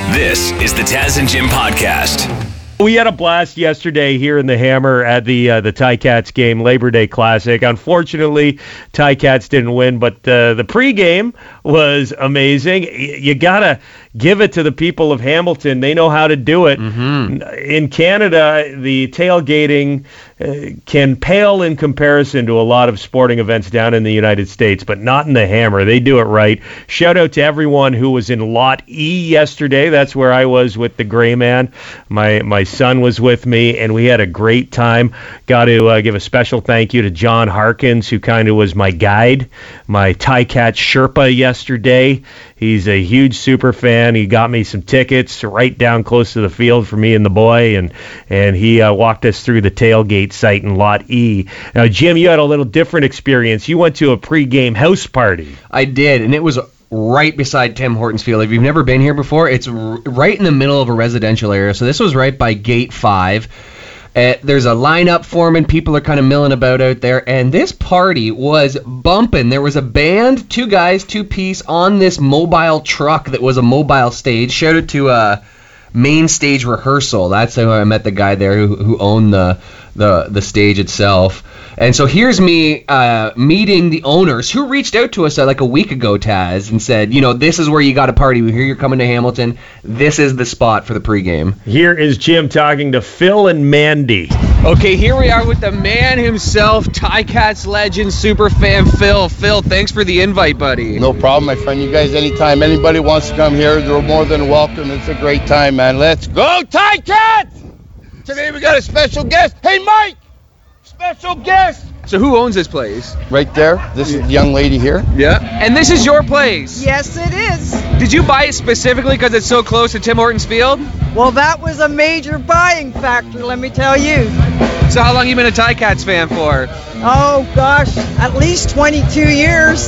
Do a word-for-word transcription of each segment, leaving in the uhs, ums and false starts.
This is the Taz and Jim podcast. We had a blast yesterday here in the Hammer at the uh, the Ticats game, Labor Day Classic. Unfortunately, Ticats didn't win, but uh, the pregame was amazing. You gotta give it to the people of Hamilton; they know how to do it. Mm-hmm. In Canada, the tailgating uh, can pale in comparison to a lot of sporting events down in the United States, but not in the Hammer. They do it right. Shout out to everyone who was in Lot E yesterday. That's where I was with the Gray Man. My my son was with me, and we had a great time. Got to uh, give a special thank you to John Harkins, who kind of was my guide, my Ticat Sherpa yesterday. He's a huge super fan. He got me some tickets right down close to the field for me and the boy, and and he uh, walked us through the tailgate site in Lot E. Now, Jim, you had a little different experience. You went to a pregame house party. I did, and it was right beside Tim Hortons Field. If you've never been here before, it's r- right in the middle of a residential area. So this was right by Gate five. Uh, there's a lineup forming. People are kind of milling about out there. And this party was bumping. There was a band, two guys, two piece, on this mobile truck that was a mobile stage. Shout out to uh, Main Stage Rehearsal. That's how I met the guy there who, who owned the, the, the stage itself. And so here's me uh, meeting the owners who reached out to us uh, like a week ago, Taz, and said, you know, this is where you got to party. We hear you're coming to Hamilton. This is the spot for the pregame. Here is Jim talking to Phil and Mandy. Okay, here we are with the man himself, Ticats legend, super fan Phil. Phil, thanks for the invite, buddy. No problem, my friend. You guys, anytime anybody wants to come here, they're more than welcome. It's a great time, man. Let's go, Ticats! Today we got a special guest. Hey, Mike! Special guest! So who owns this place? Right there. This is the young lady here. Yeah. And this is your place? Yes, it is. Did you buy it specifically because it's so close to Tim Hortons Field? Well, that was a major buying factor, let me tell you. So how long have you been a Ticats fan for? Oh, gosh, at least twenty-two years.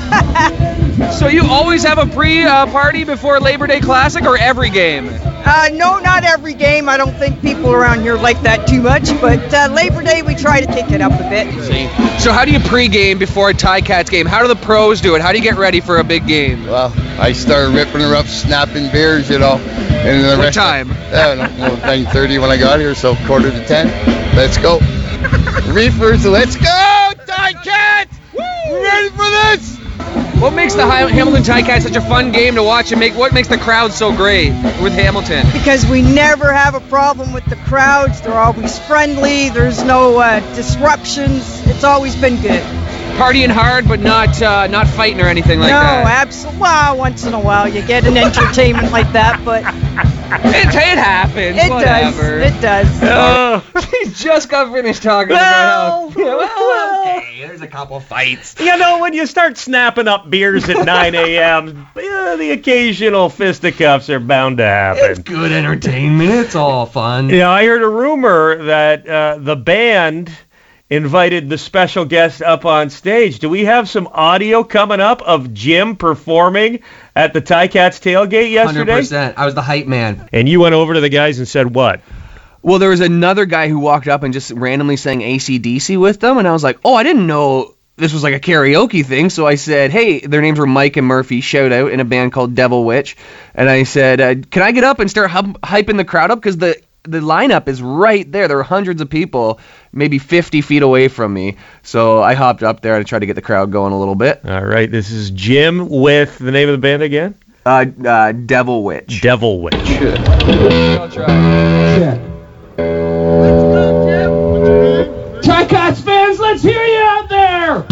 So you always have a pre-party uh, before Labor Day Classic, or every game? Uh, no, not every game. I don't think people around here like that too much, but uh, Labor Day we try to kick it up a bit. See. So how do you pre-game before a Ticats game? How do the pros do it? How do you get ready for a big game? Well, I started ripping her up, snapping beers, you know. And the what rest time? I don't know, nine thirty when I got here, so quarter to ten. Let's go. Reefers, let's go, Ticats! Woo! Ready for this? What makes the Hamilton Ticats such a fun game to watch, and make what makes the crowd so great with Hamilton? Because we never have a problem with the crowds. They're always friendly. There's no uh, disruptions. It's always been good. Partying hard, but not uh, not fighting or anything like no, that. No, absolutely. Well, once in a while you get an entertainment like that, but it, it happens. It Whatever. does. It does. Oh, he just got finished talking well, about how. Well, well, okay, there's a couple fights. You know, when you start snapping up beers at nine a.m., yeah, the occasional fisticuffs are bound to happen. It's good entertainment. It's all fun. You know, I heard a rumor that uh, the band invited the special guest up on stage. Do we have some audio coming up of Jim performing at the Ticats tailgate yesterday? one hundred percent. I was the hype man. And you went over to the guys and said what? Well, there was another guy who walked up and just randomly sang A C D C with them, and I was like, oh, I didn't know this was like a karaoke thing. So I said, hey, their names were Mike and Murphy, shout out, in a band called Devil Witch. And I said, uh, can I get up and start hu- hyping the crowd up? Because the the lineup is right there. There are hundreds of people, maybe fifty feet away from me. So I hopped up there to try to get the crowd going a little bit. All right, this is Jim with the name of the band again? Uh, uh Devil Witch. Devil Witch. Sure. I'll try. Yeah. Let's go, Jim. Ticats fans, let's hear you out there.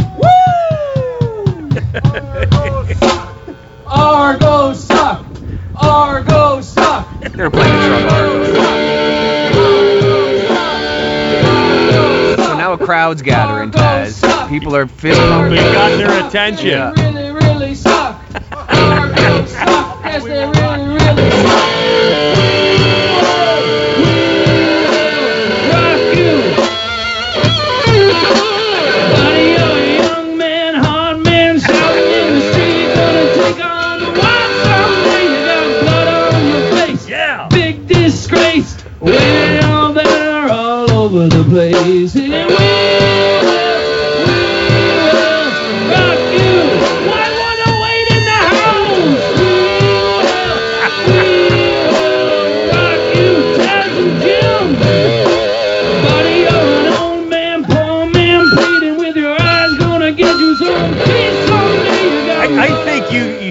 Woo! Argo suck. Argo suck. They're playing the drum Argo. So now a crowd's gathering, Taz. People are fist pumping. We got their attention. Yeah. Really, really suck. Argo suck. Yes, they really, really suck. Rock you. Buddy, you're a young man, hard man, shouting in the street, gonna take on the world someday. You got blood on your face. Yeah. Big disgrace. Well, they're all over the place. And we will, we will rock you. Why wanna wait in the house? We will, we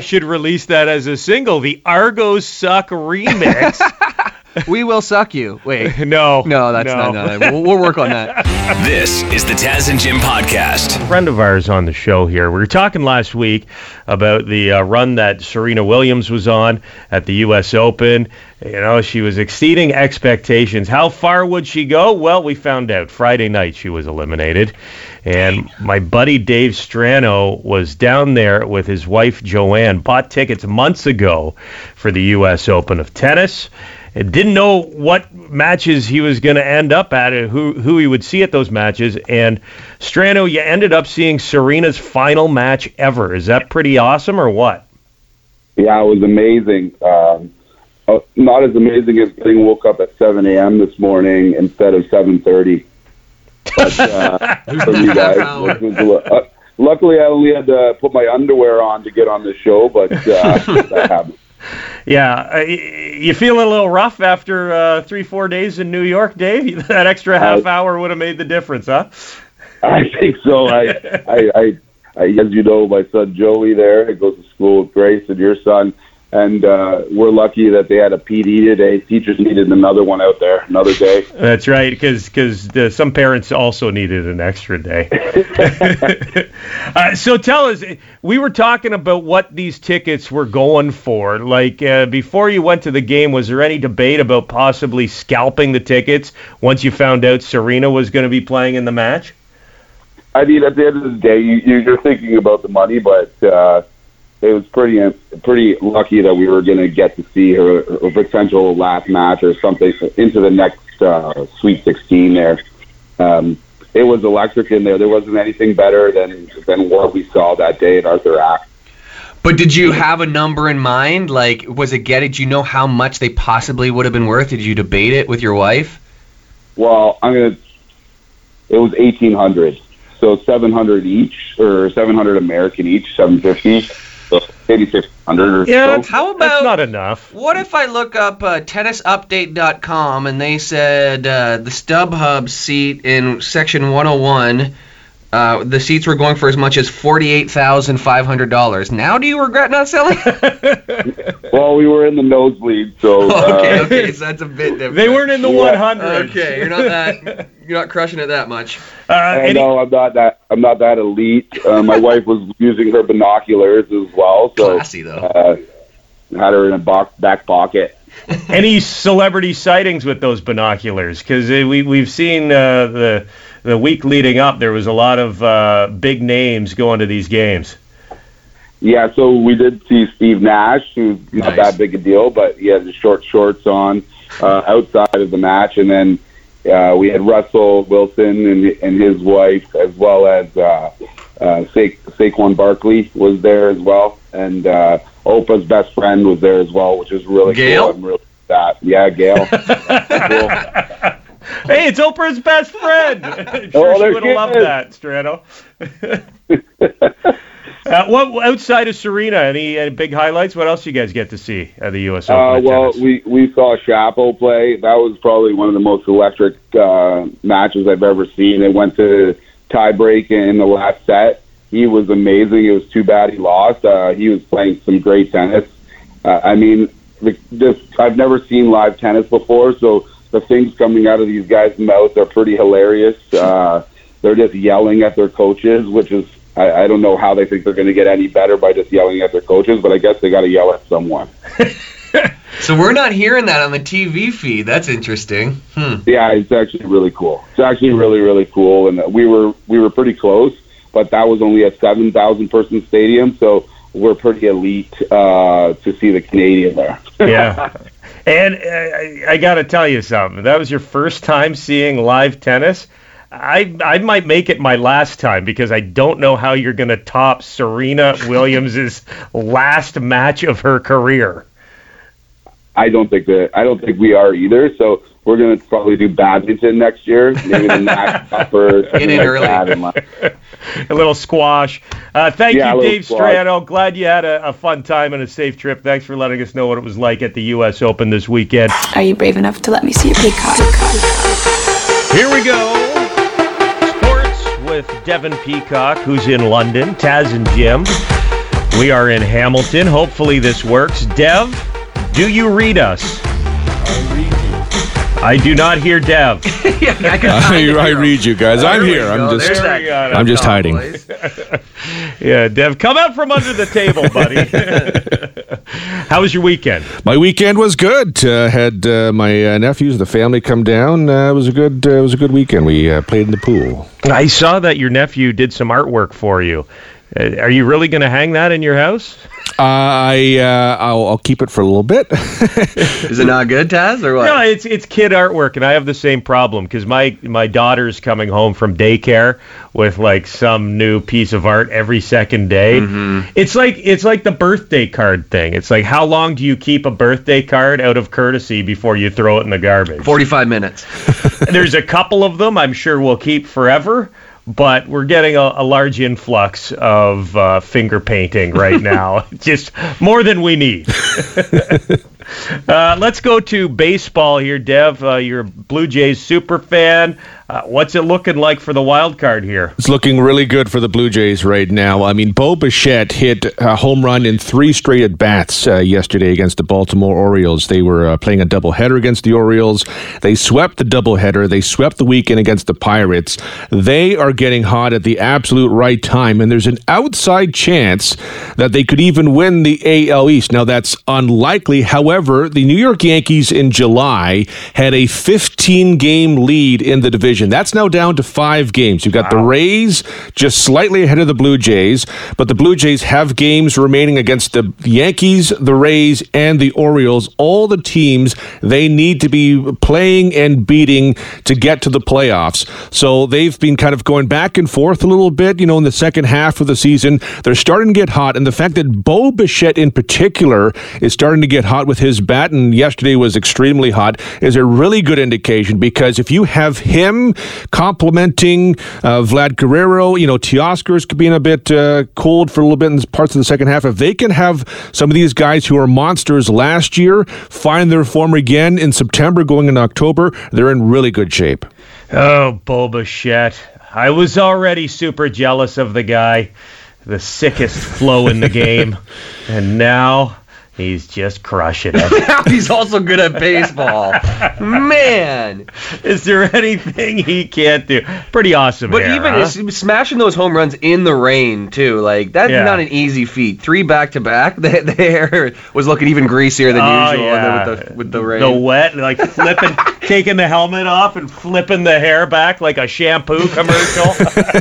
should release that as a single, the Argos Suck remix. We will suck you. Wait. No. No, that's no. not. No, we'll, we'll work on that. This is the Taz and Jim podcast. A friend of ours on the show here. We were talking last week about the uh, run that Serena Williams was on at the U S Open. You know, she was exceeding expectations. How far would she go? Well, we found out Friday night she was eliminated. And my buddy Dave Strano was down there with his wife Joanne, bought tickets months ago for the U S Open of tennis. And didn't know what matches he was going to end up at, who who he would see at those matches. And Strano, you ended up seeing Serena's final match ever. Is that pretty awesome or what? Yeah, it was amazing. Um, uh, not as amazing as getting woke up at seven a.m. this morning instead of seven thirty. But, uh, for you guys, it was a li- uh, luckily I only had to put my underwear on to get on the show, but uh, that happened. Yeah, uh, you feeling a little rough after uh, three, four days in New York, Dave? That extra half uh, hour would have made the difference, huh? I think so. I, I, I, I, as you know, my son Joey there, he goes to school with Grace and your son, and uh, we're lucky that they had a P D today. Teachers needed another one out there, another day. That's right, because because some parents also needed an extra day. uh, so tell us, we were talking about what these tickets were going for. Like, uh, before you went to the game, was there any debate about possibly scalping the tickets once you found out Serena was going to be playing in the match? I mean, at the end of the day, you, you're thinking about the money, but uh, it was pretty pretty lucky that we were going to get to see her, her potential last match or something into the next uh, Sweet sixteen there. Um, it was electric in there. There wasn't anything better than, than what we saw that day at Arthur Ashe. But did you have a number in mind? Like, was it getting, did you know how much they possibly would have been worth? Did you debate it with your wife? Well, I'm going to, it was eighteen hundred. So seven hundred each, or seven hundred American each, seven fifty. So eighty-six hundred or yeah, so. How about, that's not enough. What if I look up uh, tennis update dot com and they said uh, the StubHub seat in section one oh one, uh, the seats were going for as much as forty-eight thousand five hundred dollars. Now do you regret not selling? Well, we were in the nosebleed, so... Uh, okay, okay, so that's a bit different. They weren't in the Yeah. one hundred. Okay, you're not that, you're not crushing it that much. Uh, I any- know I'm not that I'm not that elite. Uh, my wife was using her binoculars as well, so Classy, though. Uh, had her in a box, back pocket. Any celebrity sightings with those binoculars? Because we we've seen uh, the the week leading up, there was a lot of uh, big names going to these games. Yeah, so we did see Steve Nash, who's not Nice. that big a deal, but he had the short shorts on uh, outside of the match, and then uh, we had Russell Wilson and, and his wife, as well as uh, uh, Sa- Saquon Barkley was there as well, and uh, Oprah's best friend was there as well, which is really Gail? cool. I'm really that. Yeah, Gail. Cool. Hey, it's Oprah's best friend. Sure, Oh, she there would she have loved is. that, Strano. uh, what outside of Serena? Any, any big highlights? What else you guys get to see at the U S Open? Uh, of well, tennis? we, we saw Shapo play. That was probably one of the most electric uh, matches I've ever seen. It went to tie break in the last set. He was amazing. It was too bad he lost. Uh, he was playing some great tennis. Uh, I mean, the, just I've never seen live tennis before, so the things coming out of these guys' mouths are pretty hilarious. Uh, they're just yelling at their coaches, which is I, I don't know how they think they're going to get any better by just yelling at their coaches, but I guess they got to yell at someone. So we're not hearing that on the T V feed. That's interesting. Hmm. Yeah, it's actually really cool. It's actually really, really cool, and we were we were pretty close, but that was only a seven thousand person stadium, so we're pretty elite uh, to see the Canadian there. Yeah. And uh, I, I got to tell you something. That was your first time seeing live tennis. I I might make it my last time because I don't know how you're going to top Serena Williams' last match of her career. I don't think that I don't think we are either. So we're going to probably do badminton next year, maybe the Nash Cup or something Get in like early. that. in my- A little squash. Uh, thank Yeah, a you, little Dave squash. Strano. Glad you had a, a fun time and a safe trip. Thanks for letting us know what it was like at the U S Open this weekend. Are you brave enough to let me see your peacock? Here we go. Sports with Devin Peacock, who's in London. Taz and Jim. We are in Hamilton. Hopefully this works. Dev, do you read us? I read you. I do not hear Dev. yeah, I, can I, I read you guys. I'm here. I'm go. just, that, I'm just hiding. Yeah, Dev, come out from under the table, buddy. How was your weekend? My weekend was good. Uh, had uh, my uh, nephews, the family, come down. Uh, it was a good. Uh, it was a good weekend. We uh, played in the pool. I saw that your nephew did some artwork for you. Uh, are you really going to hang that in your house? Uh, I uh, I'll, I'll keep it for a little bit. Is it not good, Taz, or what? No, it's it's kid artwork, and I have the same problem because my my daughter's coming home from daycare with like some new piece of art every second day. Mm-hmm. It's like it's like the birthday card thing. It's like, how long do you keep a birthday card out of courtesy before you throw it in the garbage? forty-five minutes. There's a couple of them I'm sure we'll keep forever. But we're getting a, a large influx of uh, finger painting right now. Just more than we need. uh, let's go to baseball here, Dev. Uh, you're a Blue Jays super fan. Uh, what's it looking like for the wild card here? It's looking really good for the Blue Jays right now. I mean, Bo Bichette hit a home run in three straight at-bats uh, yesterday against the Baltimore Orioles. They were uh, playing a doubleheader against the Orioles. They swept the doubleheader. They swept the weekend against the Pirates. They are getting hot at the absolute right time, and there's an outside chance that they could even win the A L East. Now, that's unlikely. However, the New York Yankees in July had a fifteen-game lead in the division. That's now down to five games. You've got wow. the Rays just slightly ahead of the Blue Jays, but the Blue Jays have games remaining against the Yankees, the Rays, and the Orioles, all the teams they need to be playing and beating to get to the playoffs. So they've been kind of going back and forth a little bit, you know, in the second half of the season. They're starting to get hot, and the fact that Bo Bichette in particular is starting to get hot with his bat, and yesterday was extremely hot, is a really good indication, because if you have him complimenting uh, Vlad Guerrero, you know, Teoscar's being a bit uh, cold for a little bit in parts of the second half. If they can have some of these guys who are monsters last year find their form again in September going into October, they're in really good shape. Oh, Bo Bichette. I was already super jealous of the guy, the sickest flow in the game, and now he's just crushing it. He's also good at baseball. Man. Is there anything he can't do? Pretty awesome But hair, even huh? is, smashing those home runs in the rain, too. Like, that's Yeah. not an easy feat. Three back-to-back. The, the hair was looking even greasier than Oh, usual yeah. with, the, with the rain. The wet, like flipping, taking the helmet off and flipping the hair back like a shampoo commercial.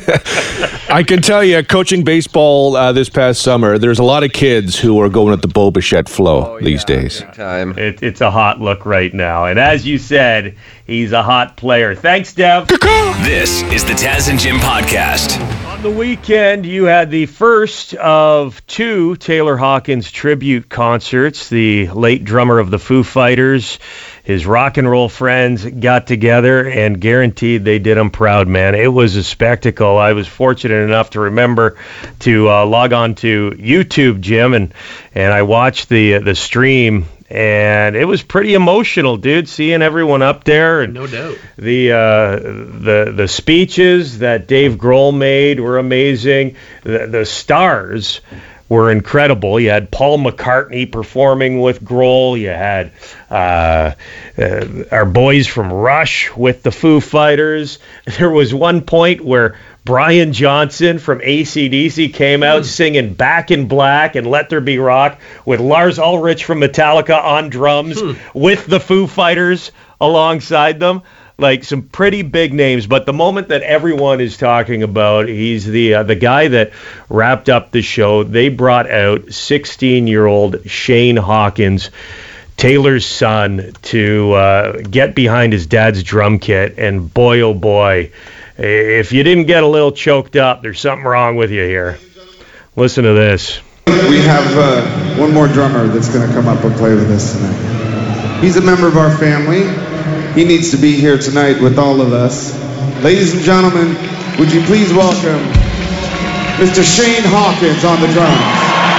I can tell you, coaching baseball uh, this past summer, there's a lot of kids who are going at the Bo Bichette flow Oh, these yeah, days. big time. It, it's a hot look right now. And as you said, he's a hot player. Thanks, Dev. This is the Taz and Jim podcast. On the weekend, you had the first of two Taylor Hawkins tribute concerts. The late drummer of the Foo Fighters, his rock and roll friends got together and guaranteed they did him proud, man. It was a spectacle. I was fortunate enough to remember to uh, log on to YouTube, Jim, and, and I watched the the stream, and it was pretty emotional, dude, seeing everyone up there. And No doubt. The uh, the the speeches that Dave Grohl made were amazing. The, the stars were incredible. You had Paul McCartney performing with Grohl. You had uh, uh, our boys from Rush with the Foo Fighters. There was one point where Brian Johnson from A C D C came out singing Back in Black and Let There Be Rock with Lars Ulrich from Metallica on drums with the Foo Fighters alongside them. Like some pretty big names, but the moment that everyone is talking about, he's the uh, the guy that wrapped up the show. They brought out sixteen-year-old Shane Hawkins, Taylor's son, to uh, get behind his dad's drum kit, and boy, oh boy, if you didn't get a little choked up, there's something wrong with you here. Listen to this. We have uh, one more drummer that's going to come up and play with us tonight. He's a member of our family. He needs to be here tonight with all of us. Ladies and gentlemen, would you please welcome Mister Shane Hawkins on the drums.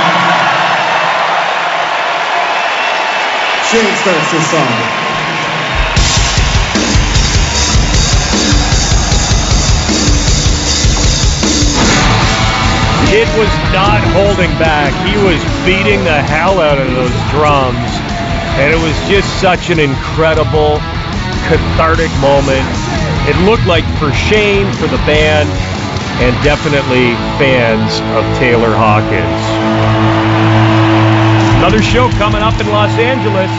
Shane starts this song. kid was not holding back. He was beating the hell out of those drums. And it was just such an incredible, cathartic moment. It looked like for Shane, for the band, and definitely fans of Taylor Hawkins. Another show coming up in Los Angeles.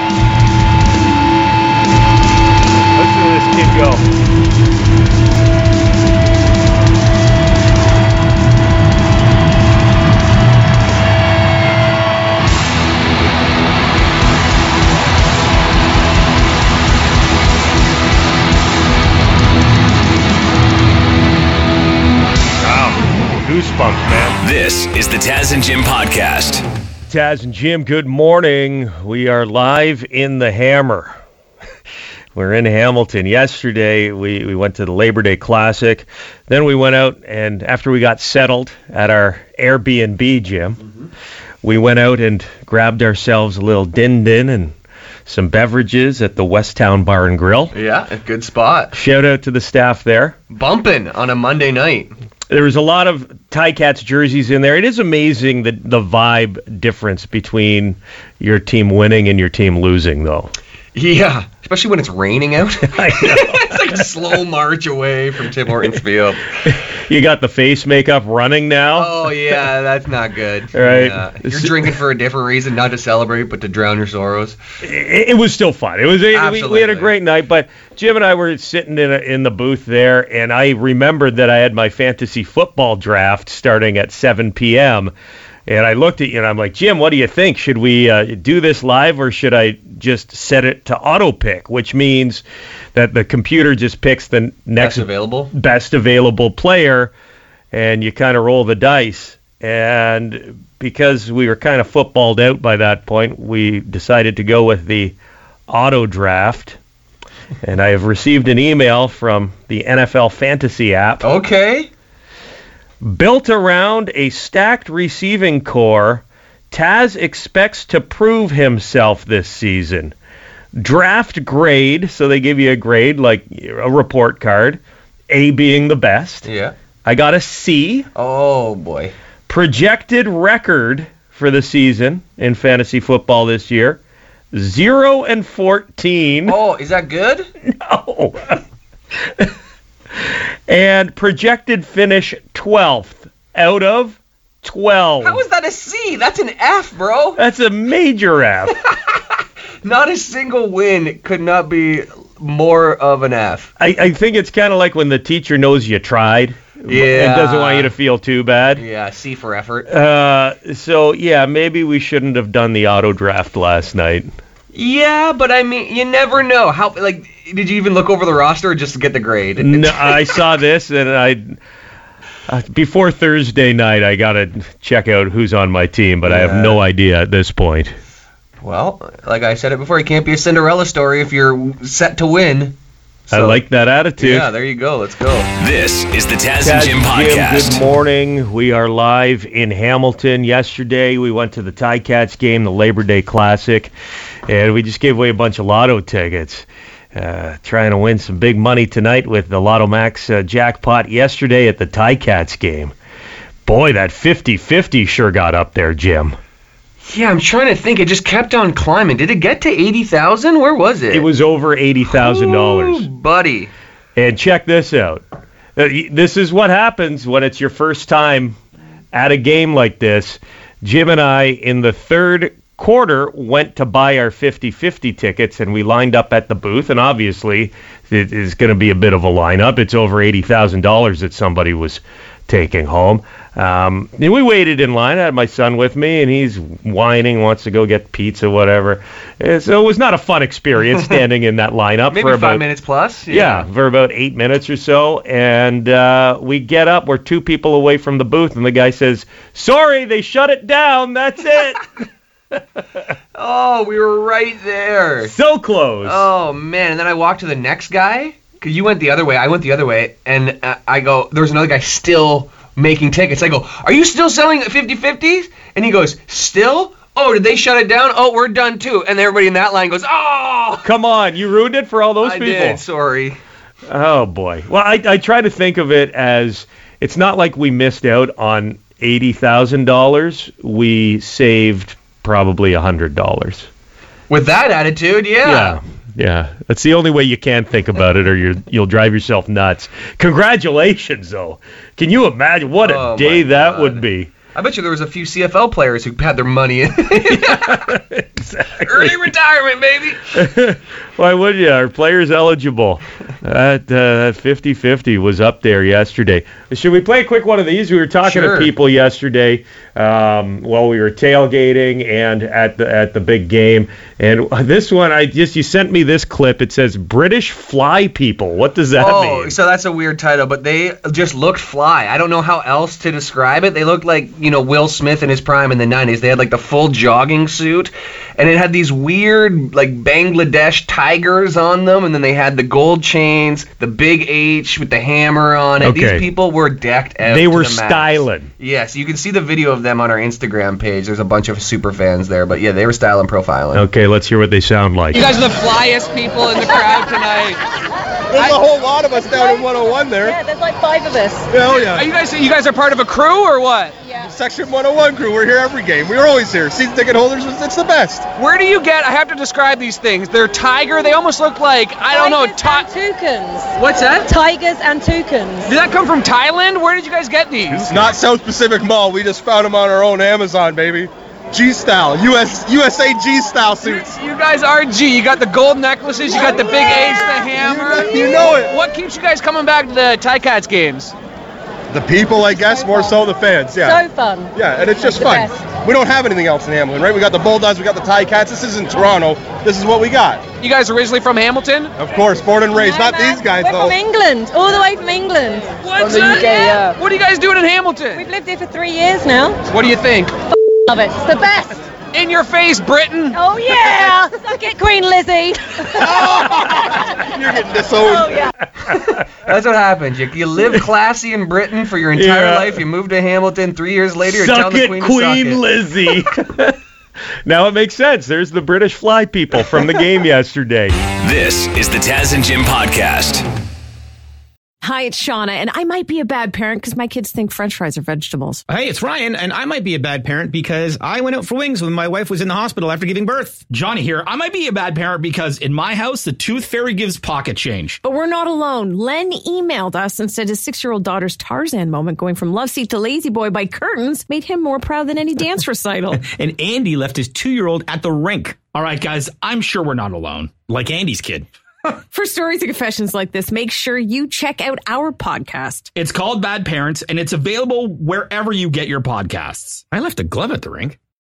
Listen to this kid go. Goosebumps, man. This is the Taz and Jim podcast. Taz and Jim, good morning. We are live in the Hammer. We're in Hamilton. Yesterday, we, we went to the Labor Day Classic. Then we went out, and after we got settled at our Airbnb, Jim, mm-hmm. we went out and grabbed ourselves a little din-din and some beverages at the Westtown Bar and Grill. Yeah, a good spot. Shout out to the staff there. Bumping on a Monday night. There was a lot of Ticats jerseys in there. It is amazing the, the vibe difference between your team winning and your team losing, though. Yeah, especially when it's raining out. I know. It's like a slow march away from Tim Hortons Field. You got the face makeup running now. Oh, yeah, that's not good. Right. Yeah. You're drinking for a different reason, not to celebrate, but to drown your sorrows. It, it was still fun. It was a, we, we had a great night, but Jim and I were sitting in, a, in the booth there, and I remembered that I had my fantasy football draft starting at seven p.m., and I looked at you and I'm like, Jim, what do you think? Should we uh, do this live or should I just set it to auto pick, which means that the computer just picks the next best available, best available player and you kind of roll the dice. And because we were kind of footballed out by that point, we decided to go with the auto draft. And I have received an email from the N F L Fantasy app. Okay. Built around a stacked receiving core, Taz expects to prove himself this season. Draft grade, so they give you a grade like a report card, A being the best. Yeah. I got a C. Oh, boy. Projected record for the season in fantasy football this year, zero and fourteen. Oh, is that good? No. And projected finish twelfth out of twelve. How is that a C? That's an F, bro. That's a major F. Not a single win could not be more of an F. I, I think it's kind of like when the teacher knows you tried. Yeah. And doesn't want you to feel too bad. Yeah, C for effort. Uh, so, yeah, maybe we shouldn't have done the auto draft last night. Yeah, but I mean, you never know. How, like, did you even look over the roster or just to get the grade? No, I saw this, and I uh, before Thursday night, I got to check out who's on my team, but yeah. I have no idea at this point. Well, like I said it before, it can't be a Cinderella story if you're set to win. So, I like that attitude. Yeah, there you go. Let's go. This is the Taz, Taz and Jim podcast. Jim, good morning. We are live in Hamilton. Yesterday, we went to the Ticats game, the Labor Day Classic, and we just gave away a bunch of lotto tickets. Uh, trying to win some big money tonight with the Lotto Max uh, jackpot yesterday at the Ticats game. Boy, that fifty-fifty sure got up there, Jim. Yeah, I'm trying to think. It just kept on climbing. Did it get to eighty thousand? Where was it? It was over eighty thousand dollars. Ooh, buddy. And check this out. Uh, this is what happens when it's your first time at a game like this. Jim and I, in the third quarter, went to buy our fifty-fifty tickets, and we lined up at the booth, and obviously it is going to be a bit of a lineup. It's over eighty thousand dollars that somebody was taking home. Um, and we waited in line. I had my son with me, and he's whining, wants to go get pizza, whatever. And so it was not a fun experience standing in that lineup. Maybe for about, five minutes plus. Yeah. yeah, for about eight minutes or so. And uh, we get up. We're two people away from the booth, and the guy says, "Sorry, they shut it down. That's it." Oh, we were right there. So close. Oh, man. And then I walked to the next guy. Because you went the other way. I went the other way. And uh, I go, there was another guy still making tickets. I go, "Are you still selling fifty-fifties?" And he goes, "Still? Oh, did they shut it down? Oh, we're done too." And everybody in that line goes, "Oh!" Come on. You ruined it for all those I people. I did. Sorry. Oh, boy. Well, I, I try to think of it as it's not like we missed out on eighty thousand dollars, we saved probably one hundred dollars. With that attitude, yeah. Yeah. Yeah, that's the only way you can think about it, or you're, you'll drive yourself nuts. Congratulations, though. Can you imagine what a Oh, day my that God. would be? I bet you there was a few C F L players who had their money in. Exactly. Early retirement, baby. Why would you? Are players eligible? That uh, fifty-fifty was up there yesterday. Should we play a quick one of these? We were talking Sure. to people yesterday um, while we were tailgating and at the at the big game. And this one, I just you sent me this clip. It says British fly people. What does that oh, mean? so that's a weird title, but they just looked fly. I don't know how else to describe it. They looked like, you know, Will Smith in his prime in the nineties. They had like the full jogging suit, and it had these weird like Bangladesh tigers on them, and then they had the gold chains, the big H with the hammer on it. Okay. These people were decked out. They to were the max. styling. Yes, you can see the video of them on our Instagram page. There's a bunch of super fans there, but yeah, they were styling profiling. Okay, let's hear what they sound like. You guys are the flyest people in the crowd tonight. There's a whole lot of us down in one oh one there. Yeah, there's like five of us. Oh, yeah. Are you guys you guys are part of a crew or what? Yeah. Section one oh one crew. We're here every game. We're always here. Season ticket holders, it's the best. Where do you get? I have to describe these things. They're tiger. They almost look like I don't know. Tigers Ti- and toucans. What's that? Tigers and toucans. Did that come from Thailand? Where did you guys get these? It's not South Pacific Mall. We just found them on our own Amazon, baby. G-style. U S U S A G-style suits. You guys are G. You got the gold necklaces. You got the big H, the hammer. You know it. What keeps you guys coming back to the Ticats games? The people, I guess, more so the fans. Yeah. So fun. Yeah, and it's just The fun. best. We don't have anything else in Hamilton, right? We got the Bulldogs, we got the Ticats. This isn't Toronto. This is what we got. You guys originally from Hamilton? Of course, born and raised. No, Not man. these guys, We're though. from England, all the way from England. What's From the that? U K, yeah. What are you guys doing in Hamilton? We've lived here for three years now. What do you think? Love it. It's the best. In your face, Britain. Oh yeah. Suck it, Queen Lizzie. You're getting disowned. Oh yeah. That's what happens. You, you live classy in Britain for your entire Yeah. life. You move to Hamilton. Three years later, you're Suck telling the it, Queen, Queen to suck Lizzie. Now it makes sense. There's the British fly people from the game yesterday. This is the Taz and Jim podcast. Hi, it's Shauna, and I might be a bad parent because my kids think French fries are vegetables. Hey, it's Ryan, and I might be a bad parent because I went out for wings when my wife was in the hospital after giving birth. Johnny here. I might be a bad parent because in my house, the tooth fairy gives pocket change. But we're not alone. Len emailed us and said his six-year-old daughter's Tarzan moment going from love seat to lazy boy by curtains made him more proud than any dance recital. And Andy left his two-year-old at the rink. All right, guys, I'm sure we're not alone. Like Andy's kid. For stories and confessions like this, make sure you check out our podcast. It's called Bad Parents, and it's available wherever you get your podcasts. I left a glove at the rink.